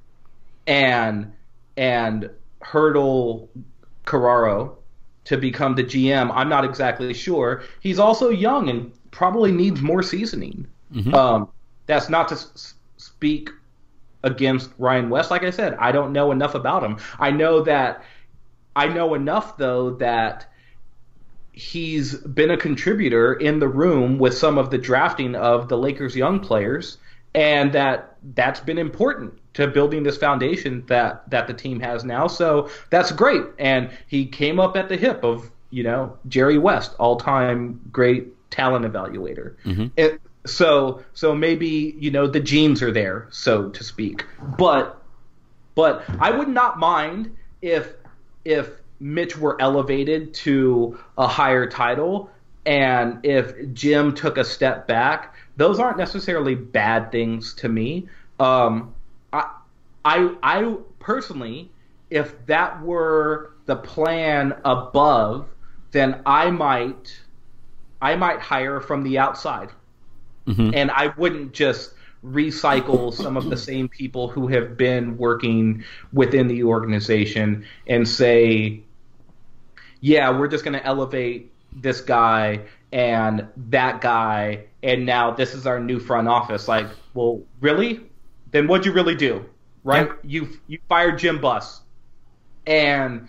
Speaker 4: and and hurdle Carraro to become the G M, I'm not exactly sure. He's also young and probably needs more seasoning. Mm-hmm. Um, that's not to s- speak against Ryan West. Like I said, I don't know enough about him. I know that I know enough though that he's been a contributor in the room with some of the drafting of the Lakers' young players, and that that's been important to building this foundation that that the team has now. So that's great. And he came up at the hip of, you know, Jerry West, all-time great talent evaluator. Mm-hmm. It, So so maybe, you know, the genes are there, so to speak. But but I would not mind if if Mitch were elevated to a higher title and if Jim took a step back. Those aren't necessarily bad things to me. Um, I I I personally, if that were the plan above, then I might I might hire from the outside. Mm-hmm. And I wouldn't just recycle some of the same people who have been working within the organization and say, yeah, we're just going to elevate this guy and that guy, and now this is our new front office. Like, well, really? Then what'd you really do? Right? Yeah. You you fired Jim Buss. And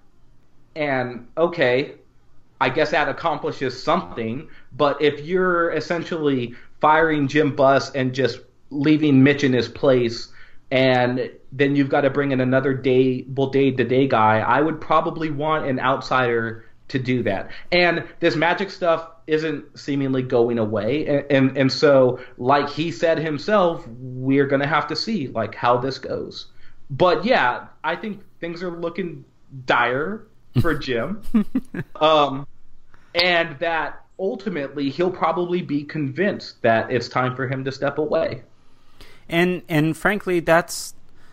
Speaker 4: and okay, I guess that accomplishes something, but if you're essentially firing Jim Buss and just leaving Mitch in his place, and then you've got to bring in another day, well, day-to-day guy, I would probably want an outsider to do that. And this Magic stuff isn't seemingly going away, and and, and so, like he said himself, we're going to have to see like how this goes. But yeah, I think things are looking dire for Jim, um, and that ultimately he'll probably be convinced that it's time for him to step away.
Speaker 3: And and frankly, that's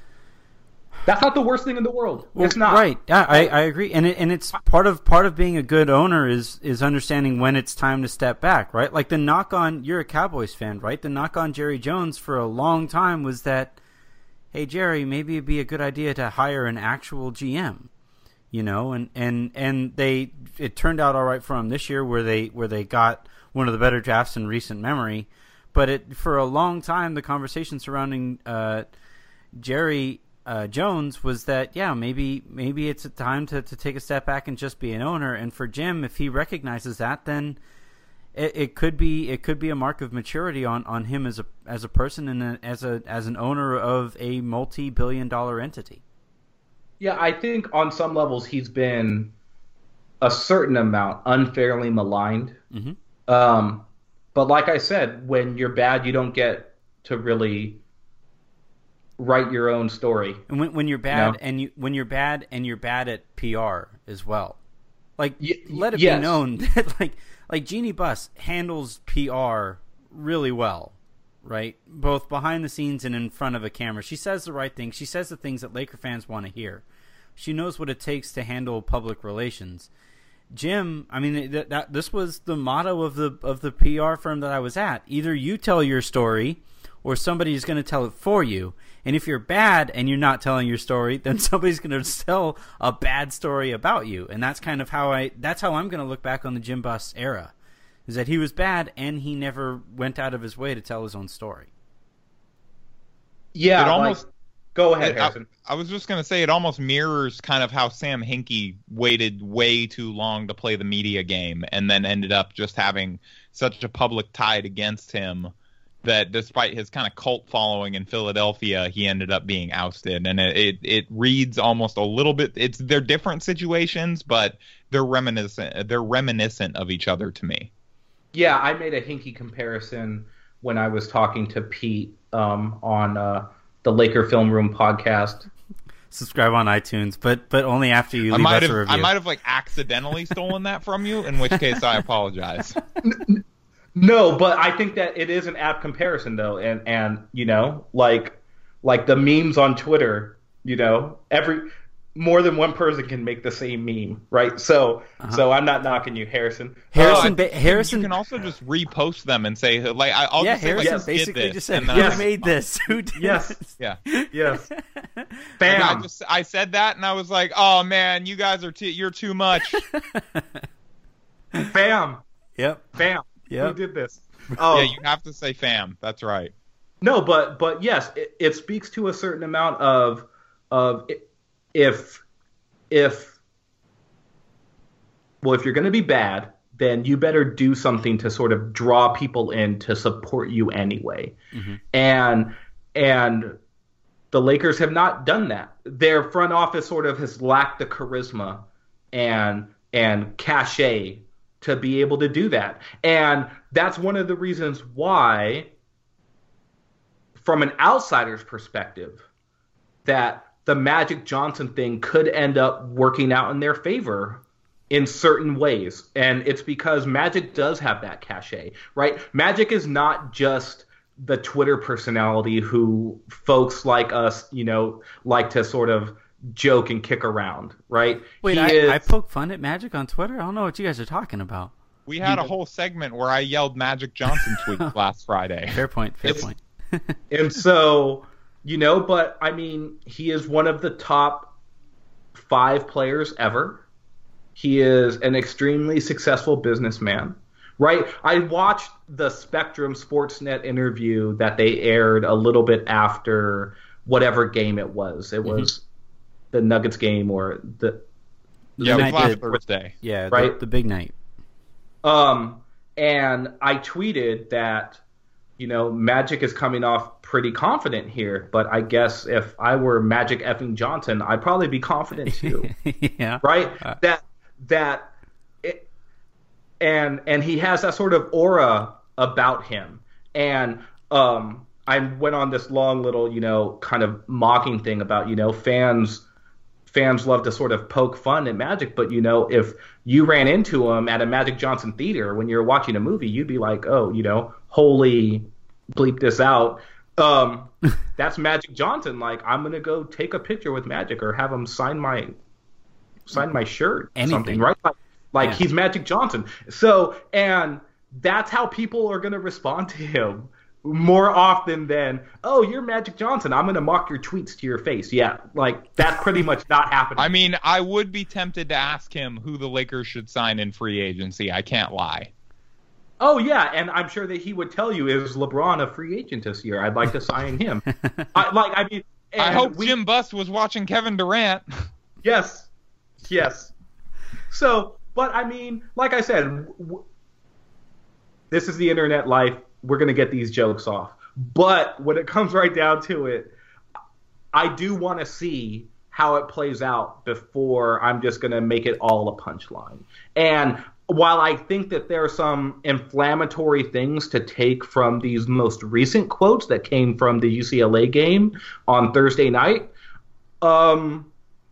Speaker 4: that's not the worst thing in the world.
Speaker 3: Well,
Speaker 4: it's not.
Speaker 3: Right. Yeah, I, I agree. And it, and it's part of part of being a good owner is is understanding when it's time to step back, right? Like the knock on, you're a Cowboys fan, right? The knock on Jerry Jones for a long time was that, hey Jerry, maybe it'd be a good idea to hire an actual G M. You know, and, and, and they it turned out all right for them this year, where they where they got one of the better drafts in recent memory. But it for a long time, the conversation surrounding uh, Jerry uh, Jones was that yeah, maybe maybe it's a time to, to take a step back and just be an owner. And for Jim, if he recognizes that, then it, it could be it could be a mark of maturity on, on him as a as a person and a, as a as an owner of a multi-billion dollar entity.
Speaker 4: Yeah, I think on some levels he's been a certain amount unfairly maligned. Mm-hmm. Um, but like I said, when you're bad, you don't get to really write your own story.
Speaker 3: And when, when you're bad,
Speaker 4: you know?
Speaker 3: and you when you're bad, and you're bad at P R as well, like y- let it
Speaker 4: yes.
Speaker 3: be known that like like Jeannie Buss handles P R really well. Right? Both behind the scenes and in front of a camera. She says the right thing. She says the things that Laker fans want to hear. She knows what it takes to handle public relations. Jim, I mean, that, that this was the motto of the of the P R firm that I was at. Either you tell your story or somebody's going to tell it for you. And if you're bad and you're not telling your story, then somebody's going to tell a bad story about you. And that's kind of how I that's how I'm going to look back on the Jim Buss era, is that he was bad and he never went out of his way to tell his own story.
Speaker 4: Yeah,
Speaker 5: it almost.
Speaker 4: Like, go ahead,
Speaker 5: I,
Speaker 4: Harrison.
Speaker 5: I was just going to say it almost mirrors kind of how Sam Hinkie waited way too long to play the media game and then ended up just having such a public tide against him that despite his kind of cult following in Philadelphia, he ended up being ousted. And it, it, it reads almost a little bit, it's they're different situations, but they're reminiscent, they're reminiscent of each other to me.
Speaker 4: Yeah, I made a Hinkie comparison when I was talking to Pete um, on uh, the Laker Film Room podcast.
Speaker 3: Subscribe on iTunes, but but only after you
Speaker 5: I
Speaker 3: leave
Speaker 5: might
Speaker 3: us
Speaker 5: have,
Speaker 3: a review.
Speaker 5: I might have like accidentally stolen that from you, in which case I apologize.
Speaker 4: No, but I think that it is an apt comparison, though, and and you know, like like the memes on Twitter, you know, every more than one person can make the same meme, right? So uh-huh. so I'm not knocking you, Harrison.
Speaker 3: Harrison,
Speaker 5: uh,
Speaker 3: ba- Harrison,
Speaker 5: you can also just repost them and say like I, I'll
Speaker 3: yeah,
Speaker 5: just say
Speaker 3: Harrison
Speaker 5: like,
Speaker 3: basically
Speaker 5: did this,
Speaker 3: just said,
Speaker 5: and
Speaker 3: "Who
Speaker 5: then-
Speaker 3: made this? Who did
Speaker 4: Yes.
Speaker 3: this?"
Speaker 5: Yeah.
Speaker 4: Yes.
Speaker 5: I
Speaker 4: Bam.
Speaker 5: just I said that and I was like, oh man, you guys are too, you're too much.
Speaker 4: Bam.
Speaker 3: Yep.
Speaker 4: Bam.
Speaker 3: Yep.
Speaker 4: Who did this? Oh.
Speaker 5: Yeah, you have to say fam. That's right.
Speaker 4: No, but but yes, it, it speaks to a certain amount of of if if well, if you're going to be bad, then you better do something to sort of draw people in to support you anyway. Mm-hmm. And and the Lakers have not done that. Their front office sort of has lacked the charisma and and cachet to be able to do that. And that's one of the reasons why, from an outsider's perspective, that the Magic Johnson thing could end up working out in their favor in certain ways. And it's because Magic does have that cachet, right? Magic is not just the Twitter personality who folks like us, you know, like to sort of joke and kick around, right?
Speaker 3: Wait,
Speaker 4: He
Speaker 3: I,
Speaker 4: is,
Speaker 3: I poke fun at Magic on Twitter? I don't know what you guys are talking about.
Speaker 5: We had a whole segment where I yelled Magic Johnson tweets last Friday.
Speaker 3: Fair point, fair
Speaker 4: It's-
Speaker 3: point.
Speaker 4: And so, you know, but I mean, he is one of the top five players ever. He is an extremely successful businessman, right? I watched the Spectrum Sportsnet interview that they aired a little bit after whatever game it was. It was mm-hmm. the Nuggets game or the
Speaker 5: yeah,
Speaker 3: the
Speaker 5: it was last
Speaker 3: did,
Speaker 5: Thursday.
Speaker 3: Yeah,
Speaker 4: right?
Speaker 3: the, the big night.
Speaker 4: Um, and I tweeted that, you know, Magic is coming off pretty confident here, but I guess if I were Magic effing Johnson, I'd probably be confident too.
Speaker 3: Yeah.
Speaker 4: Right?
Speaker 3: Uh,
Speaker 4: that that it, and and he has that sort of aura about him. And um I went on this long little, you know, kind of mocking thing about, you know, fans fans love to sort of poke fun at Magic, but, you know, if you ran into him at a Magic Johnson theater when you're watching a movie, you'd be like, oh, you know, holy bleep this out. Um, that's Magic Johnson. Like, I'm going to go take a picture with Magic or have him sign my sign my shirt or
Speaker 3: Anything.
Speaker 4: something, right? Like, like
Speaker 3: Yeah.
Speaker 4: he's Magic Johnson. So, and that's how people are going to respond to him. More often than, oh, you're Magic Johnson, I'm going to mock your tweets to your face. Yeah, like, that's pretty much not happening.
Speaker 5: I mean, I would be tempted to ask him who the Lakers should sign in free agency. I can't lie.
Speaker 4: Oh, yeah, and I'm sure that he would tell you, is LeBron a free agent this year? I'd like to sign him. I, like, I mean...
Speaker 5: I hope
Speaker 4: we,
Speaker 5: Jim Buss was watching Kevin Durant.
Speaker 4: Yes, yes. So, but I mean, like I said, w- this is the internet life. We're going to get these jokes off. But when it comes right down to it, I do want to see how it plays out before I'm just going to make it all a punchline. And while I think that there are some inflammatory things to take from these most recent quotes that came from the U C L A game on Thursday night, um,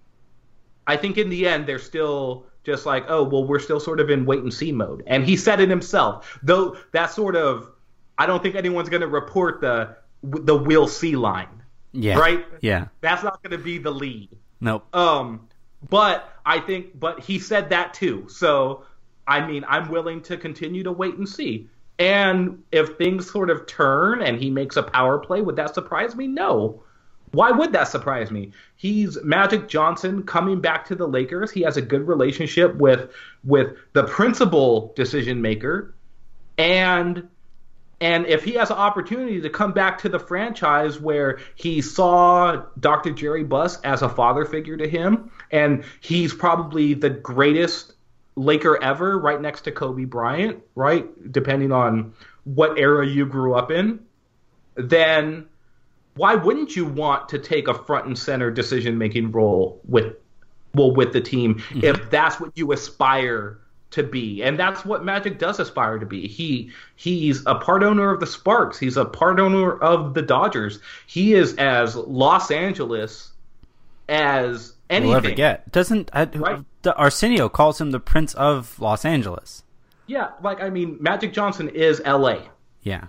Speaker 4: I think in the end they're still just like, oh, well, we're still sort of in wait-and-see mode. And he said it himself, though that sort of – I don't think anyone's going to report the the we'll see line.
Speaker 3: Yeah.
Speaker 4: Right?
Speaker 3: Yeah.
Speaker 4: That's not going to be the lead.
Speaker 3: Nope.
Speaker 4: Um, but I think, but he said that too. So, I mean, I'm willing to continue to wait and see. And if things sort of turn and he makes a power play, would that surprise me? No. Why would that surprise me? He's Magic Johnson coming back to the Lakers. He has a good relationship with with the principal decision maker. And and if he has an opportunity to come back to the franchise where he saw Doctor Jerry Buss as a father figure to him, and he's probably the greatest Laker ever, right next to Kobe Bryant, right? Depending on what era you grew up in, then why wouldn't you want to take a front and center decision-making role with, well, with the team mm-hmm. if that's what you aspire to be? And that's what Magic does aspire to be. He he's a part owner of the Sparks. He's a part owner of the Dodgers. He is as Los Angeles as anything.
Speaker 3: We'll ever get. Doesn't uh,
Speaker 4: right?
Speaker 3: Arsenio calls him the Prince of Los Angeles?
Speaker 4: Yeah, like I mean, Magic Johnson is L A.
Speaker 3: Yeah.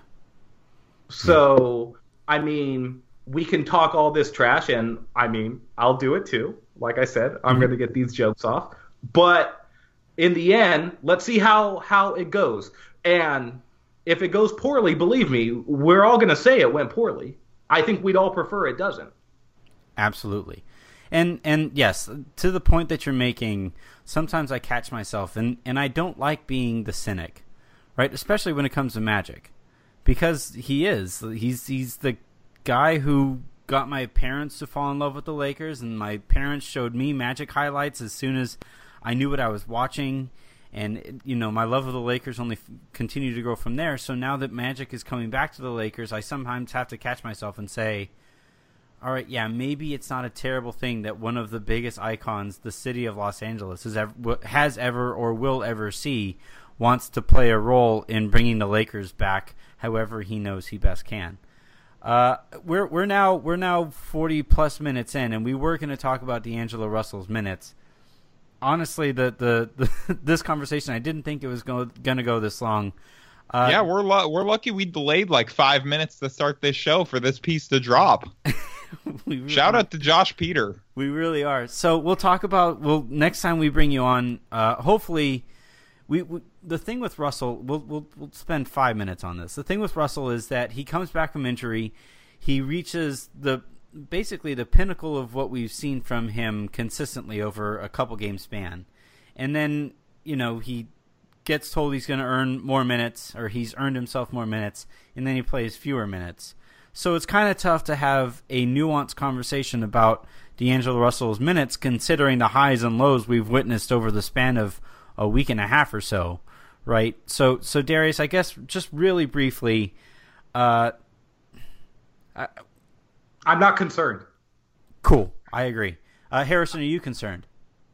Speaker 4: So yeah. I mean, we can talk all this trash, and I mean, I'll do it too. Like I said, I'm mm-hmm. going to get these jokes off, but in the end, let's see how, how it goes. And if it goes poorly, believe me, we're all going to say it went poorly. I think we'd all prefer it doesn't.
Speaker 3: Absolutely. And and yes, to the point that you're making, sometimes I catch myself, and, and I don't like being the cynic, right? Especially when it comes to Magic. Because he is. He's he's the guy who got my parents to fall in love with the Lakers, and my parents showed me Magic highlights as soon as I knew what I was watching, and you know my love of the Lakers only f- continued to grow from there. So now that Magic is coming back to the Lakers, I sometimes have to catch myself and say, all right, yeah, maybe it's not a terrible thing that one of the biggest icons the city of Los Angeles has ever, has ever or will ever see wants to play a role in bringing the Lakers back however he knows he best can. Uh, we're we're now we're now forty plus minutes in, and we were going to talk about D'Angelo Russell's minutes. Honestly, the, the, the this conversation, I didn't think it was going to go this long. Uh,
Speaker 5: yeah, we're lu- we're lucky we delayed like five minutes to start this show for this piece to drop. really Shout out to Josh Peter.
Speaker 3: We really are. So we'll talk about. Well, next time we bring you on, uh, hopefully, we, we the thing with Russell. We'll we'll we'll spend five minutes on this. The thing with Russell is that he comes back from injury. He reaches the. basically the pinnacle of what we've seen from him consistently over a couple game span. And then, you know, he gets told he's going to earn more minutes, or he's earned himself more minutes, and then he plays fewer minutes. So it's kind of tough to have a nuanced conversation about D'Angelo Russell's minutes, considering the highs and lows we've witnessed over the span of a week and a half or so, right? So, so Darius, I guess just really briefly, uh, I,
Speaker 4: I'm not concerned.
Speaker 3: Cool. I agree. Uh, Harrison, are you concerned?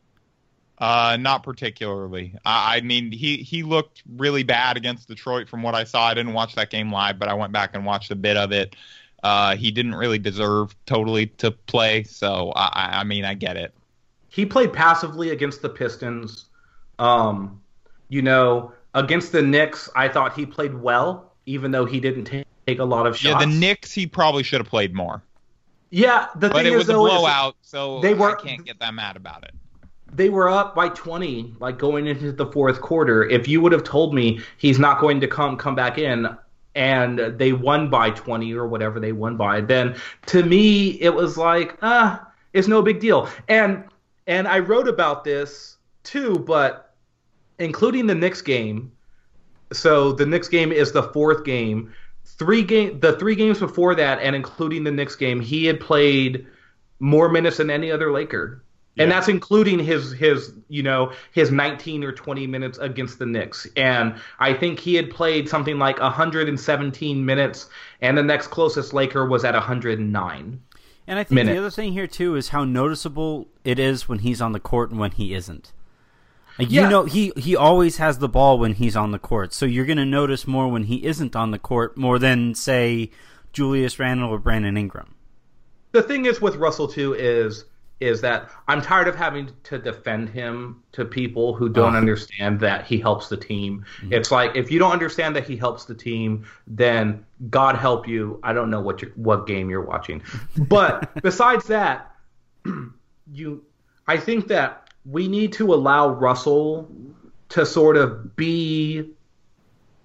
Speaker 5: Uh, not particularly. I, I mean, he, he looked really bad against Detroit from what I saw. I didn't watch that game live, but I went back and watched a bit of it. Uh, he didn't really deserve totally to play, so I, I mean, I get it.
Speaker 4: He played passively against the Pistons. Um, you know, against the Knicks, I thought he played well, even though he didn't take, take a lot of shots.
Speaker 5: Yeah, the Knicks, he probably should have played more.
Speaker 4: Yeah, the
Speaker 5: but
Speaker 4: thing
Speaker 5: it
Speaker 4: is,
Speaker 5: was a
Speaker 4: though,
Speaker 5: blowout, so
Speaker 4: they were,
Speaker 5: I can't get that mad about it.
Speaker 4: They were up by twenty, like going into the fourth quarter. If you would have told me he's not going to come come back in, and they won by twenty or whatever they won by, then to me it was like, ah, it's no big deal. And and I wrote about this too, but including the Knicks game. So the Knicks game is the fourth game. Three game, the three games before that, and including the Knicks game, he had played more minutes than any other Laker, yeah. And that's including his his you know his nineteen or twenty minutes against the Knicks. And I think he had played something like one hundred seventeen minutes, and the next closest Laker was at one hundred nine.
Speaker 3: And I think minutes. The other thing here too is how noticeable it is when he's on the court and when he isn't. Like, you yeah. know, he, he always has the ball when he's on the court, so you're going to notice more when he isn't on the court, more than, say, Julius Randle or Brandon Ingram.
Speaker 4: The thing is with Russell, too, is is that I'm tired of having to defend him to people who don't oh. understand that he helps the team. Mm-hmm. It's like, if you don't understand that he helps the team, then God help you. I don't know what you're, what game you're watching. But besides that, you, I think that we need to allow Russell to sort of be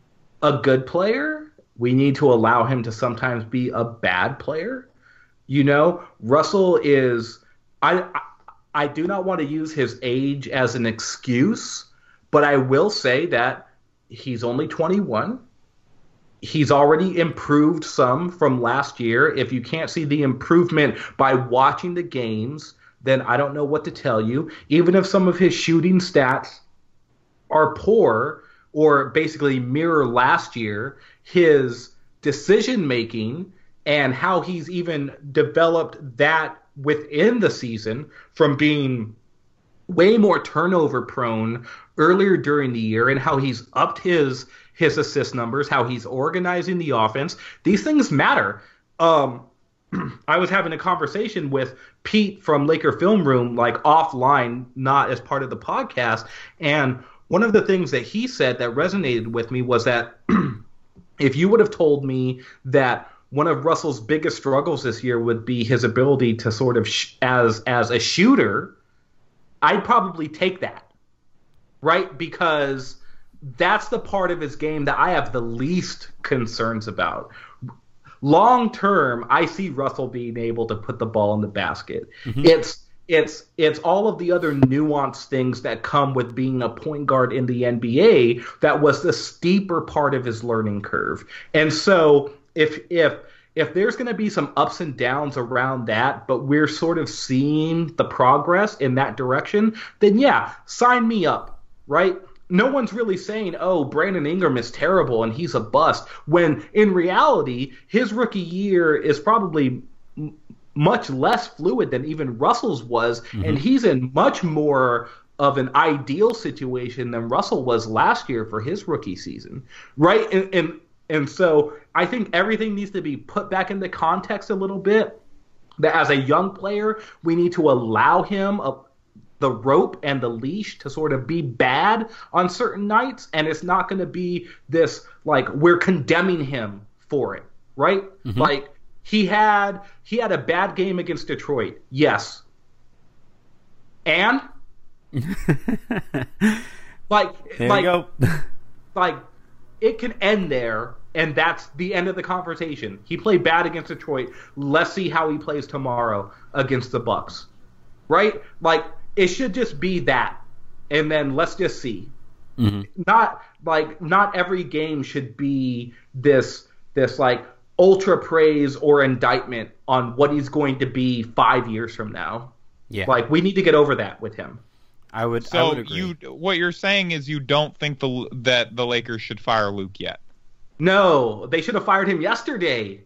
Speaker 4: a good player. We need to allow him to sometimes be a bad player. You know, Russell is I I, I do not want to use his age as an excuse, but I will say that he's only twenty-one. He's already improved some from last year. If you can't see the improvement by watching the games, then I don't know what to tell you. Even if some of his shooting stats are poor or basically mirror last year, his decision making and how he's even developed that within the season from being way more turnover prone earlier during the year, and how he's upped his his assist numbers, how he's organizing the offense. These things matter. Um, I was having a conversation with Pete from Laker Film Room, like offline, not as part of the podcast. And one of the things that he said that resonated with me was that if you would have told me that one of Russell's biggest struggles this year would be his ability to sort of, sh- as as a shooter, I'd probably take that, right? Because that's the part of his game that I have the least concerns about. Long term, I see Russell being able to put the ball in the basket. Mm-hmm. It's it's it's all of the other nuanced things that come with being a point guard in the N B A that was the steeper part of his learning curve. And so if if if there's going to be some ups and downs around that, but we're sort of seeing the progress in that direction, then yeah, sign me up, right? No one's really saying, oh, Brandon Ingram is terrible and he's a bust, when in reality, his rookie year is probably m- much less fluid than even Russell's was, mm-hmm. and he's in much more of an ideal situation than Russell was last year for his rookie season, right? And, and, and so I think everything needs to be put back into context a little bit, that as a young player, we need to allow him a the rope and the leash to sort of be bad on certain nights, and it's not going to be this like we're condemning him for it, right? Mm-hmm. Like he had he had a bad game against Detroit, yes, and like
Speaker 3: there
Speaker 4: like
Speaker 3: you go.
Speaker 4: like it can end there, and that's the end of the conversation. He played bad against Detroit. Let's see how he plays tomorrow against the Bucks, right? Like. It should just be that, and then let's just see. Mm-hmm. Not like not every game should be this this like ultra praise or indictment on what he's going to be five years from now. Yeah, like we need to get over that with him.
Speaker 3: I would.
Speaker 5: So
Speaker 3: I would agree.
Speaker 5: you, what you're saying is you don't think the that the Lakers should fire Luke yet?
Speaker 4: No, they should have fired him yesterday.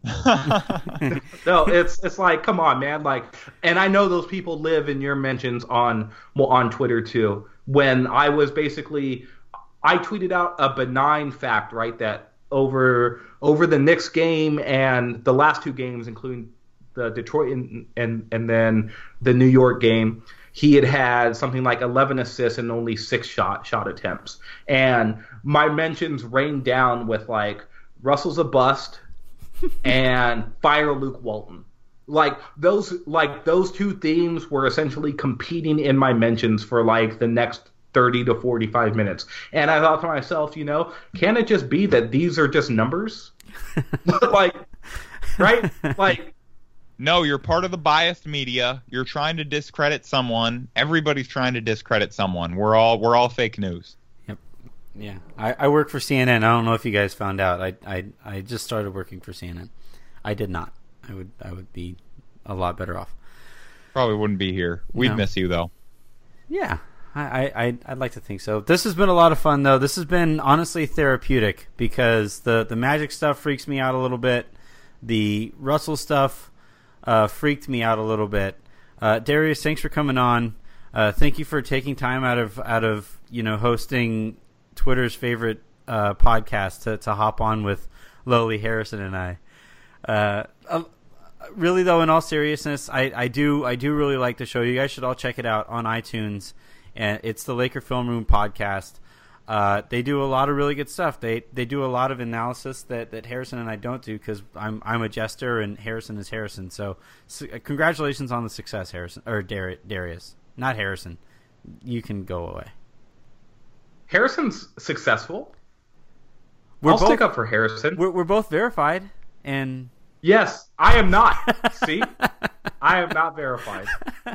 Speaker 4: No, it's it's like, come on, man. Like, and I know those people live in your mentions on well, on Twitter too. When I was basically, I tweeted out a benign fact, right? That over over the Knicks game and the last two games, including the Detroit and and, and then the New York game, he had had something like eleven assists and only six shot shot attempts. And my mentions rained down with like Russell's a bust and fire Luke Walton. Like those like those two themes were essentially competing in my mentions for like the next thirty to forty-five minutes. And I thought to myself, you know, can it just be that these are just numbers? Like, right? Like,
Speaker 5: no, you're part of the biased media. You're trying to discredit someone. Everybody's trying to discredit someone. We're all we're all fake news.
Speaker 3: Yep. Yeah. I, I work for C N N. I don't know if you guys found out. I, I I just started working for C N N. I did not. I would I would be a lot better off.
Speaker 5: Probably wouldn't be here. We'd no. miss you though.
Speaker 3: Yeah. I, I I'd like to think so. This has been a lot of fun though. This has been honestly therapeutic because the, the Magic stuff freaks me out a little bit. The Russell stuff Uh, freaked me out a little bit. Uh, Darius, thanks for coming on. Uh, thank you for taking time out of out of you know hosting Twitter's favorite uh, podcast to to hop on with Lowly Harrison and I. Uh, uh, really though, in all seriousness, I, I do I do really like the show. You guys should all check it out on iTunes. And it's the Laker Film Room podcast. Uh, they do a lot of really good stuff. They they do a lot of analysis that, that Harrison and I don't do because I'm I'm a jester and Harrison is Harrison. So, so congratulations on the success, Harrison or Dar- Darius, not Harrison. You can go away.
Speaker 4: Harrison's successful.
Speaker 3: We're
Speaker 4: I'll
Speaker 3: both,
Speaker 4: stick up for Harrison.
Speaker 3: We're, we're both verified, and
Speaker 4: yes, I am not. See, I am not verified.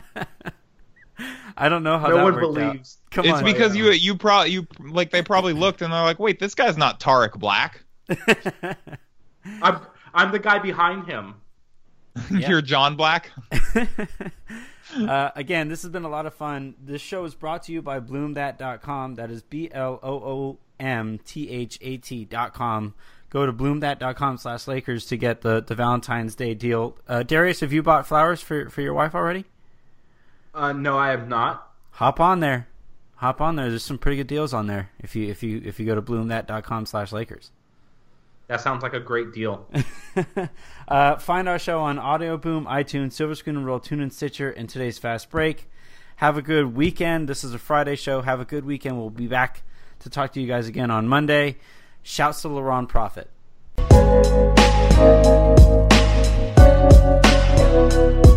Speaker 3: I don't know how
Speaker 4: no
Speaker 3: that
Speaker 4: one
Speaker 3: worked
Speaker 4: believes.
Speaker 3: out. Come
Speaker 5: it's
Speaker 3: on.
Speaker 5: because you you probably you like they probably looked and they're like, wait, this guy's not Tarek Black.
Speaker 4: I'm I'm the guy behind him.
Speaker 5: You're John Black.
Speaker 3: uh, again, this has been a lot of fun. This show is brought to you by bloom that dot com. That is B L O O M T H A T dot com. Go to bloom that dot com slash Lakers to get the, the Valentine's Day deal. Uh, Darius, have you bought flowers for, for your wife already?
Speaker 4: Uh, no, I have not.
Speaker 3: Hop on there. Hop on there. There's some pretty good deals on there if you if you if you go to bloom that dot com slash Lakers.
Speaker 4: That sounds like a great deal.
Speaker 3: uh, find our show on Audio Boom, iTunes, Silver Screen and Roll, TuneIn, Stitcher, and today's Fast Break. Have a good weekend. This is a Friday show. Have a good weekend. We'll be back to talk to you guys again on Monday. Shouts to LaRon Prophet.